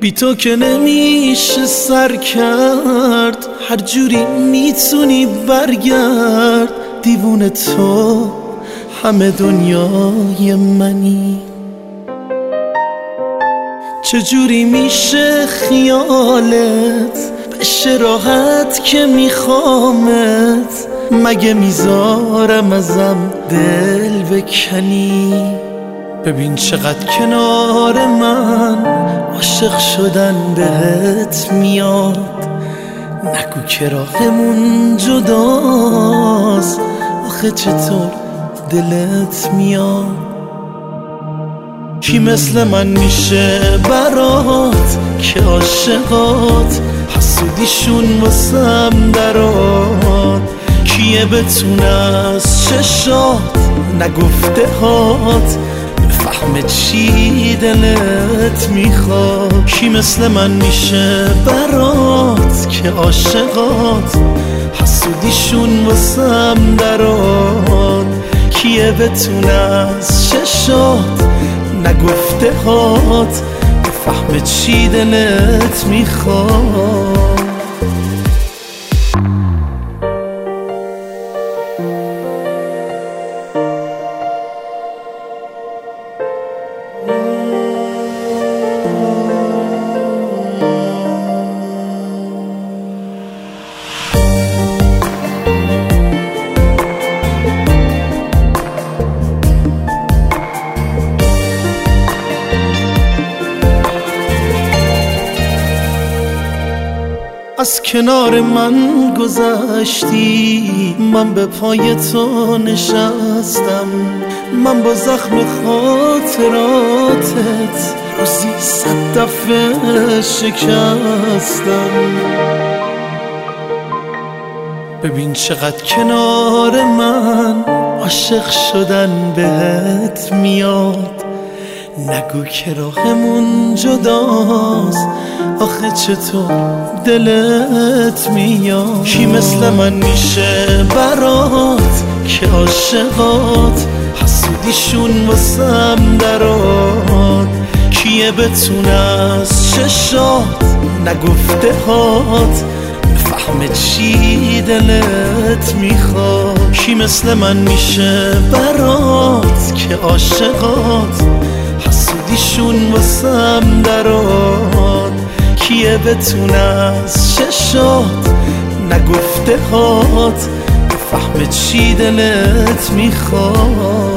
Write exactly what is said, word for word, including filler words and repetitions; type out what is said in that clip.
بی تو که نمیشه سر کرد، هر جوری میتونی برگرد. دیوونه تو همه دنیای منی. چجوری میشه خیالت بشه راحت که میخوامت؟ مگه میذارم ازم دل بکنی؟ ببین چقدر کنار من عاشق شدن بهت میاد. نگو که راهمون جداست، آخه چطور دلت میاد؟ کی مثل من میشه برات که عاشقات حسودیشون واسم درات؟ کیه بتونه از چشات نگفته هات بفهمه چی دلت میخواد؟ کی مثل من میشه برات که عاشقات حسودیشون واسم درات؟ کیه بتونه از چشات نگفته هات بفهمه چی دلت میخواد؟ از کنار من گذشتی، من به پای تو نشستم. من با زخم خاطراتت روزی صد دفعه شکستم. ببین چقدر کنار من عاشق شدن بهت میاد. نگو که راهمون جداست، آخه چطور دلت میاد؟ کی مثل من میشه برات که عاشقات حسودیشون واسم درات؟ کیه بتونه از چشات نگفته هات بفهمه چی دلت میخواد؟ کی مثل من میشه برات که عاشقات حسودیشون واسم درات؟ کیه بتونه از چشات نگفته هات بفهمه چی دلت میخواد؟